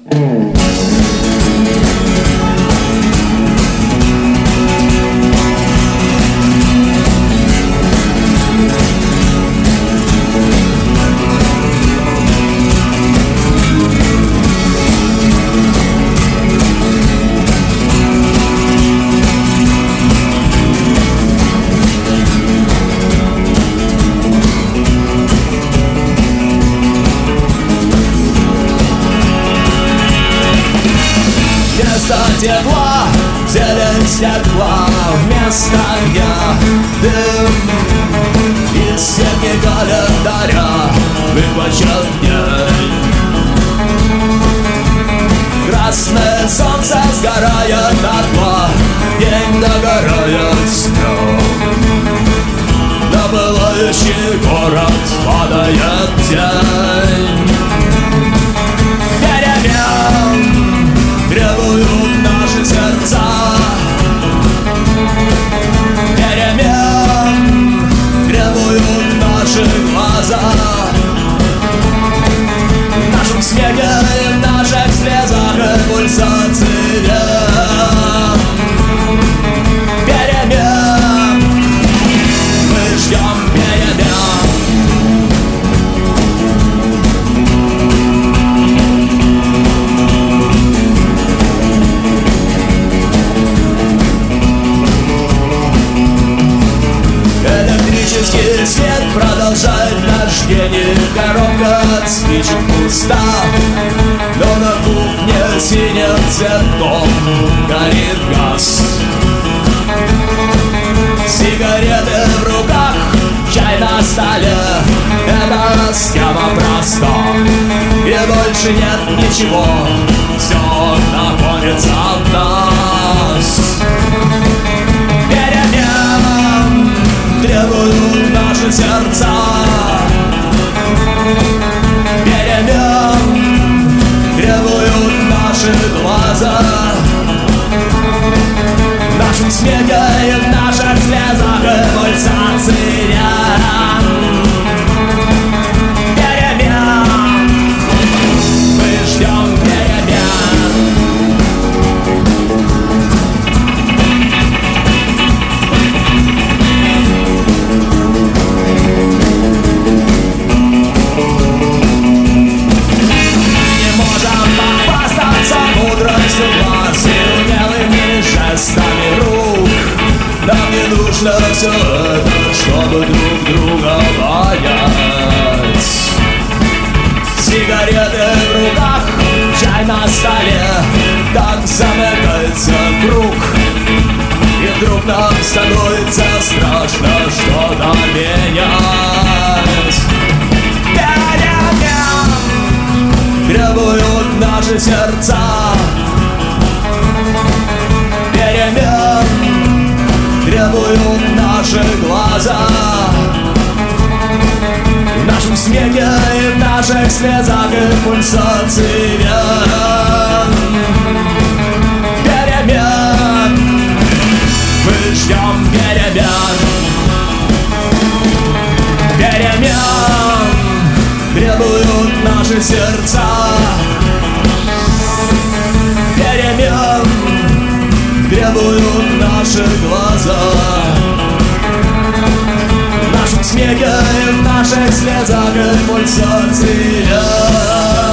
Вместо тепла зелень стекла, вместо огня дым. Из сетки календаря выхвачен день. Красное солнце сгорает дотла, день догорает снег. На пылающий город падает тень. Перемен требуют наши сердца. Перемен требуют наши глаза. В нашем снеге и в наших слезах и пульсации перемен. Мы ждем перемен. Электрический свет продолжает наш день, и коробка от спичек пуста. Но на кухне синим цветом горит газ. Сигареты в руках, чай на столе. Эта схема проста, и больше нет ничего. Все находится в нас. Перемен требуют наши сердца. Перемен требуют наши глаза. В нашем снеге и в наших слезах и пульсации перемен. Мы ждем перемен. Не можем похвастаться мудростью глаз и умелыми жестами рук. Нам не нужно все это, чтобы друг друга понять. Сигареты в руках, чай на столе. Так замыкается круг. И вдруг нам становится страшно что-то менять. Перемен требуют наши сердца. Перемен требуют наши глаза. В нашем снеге и в наших слезах и пульсации перемен. Мы ждем перемен. Перемен требуют наши сердца. Перемен требуют наши глаза. В нашем снеге и в наших слезах и пульсации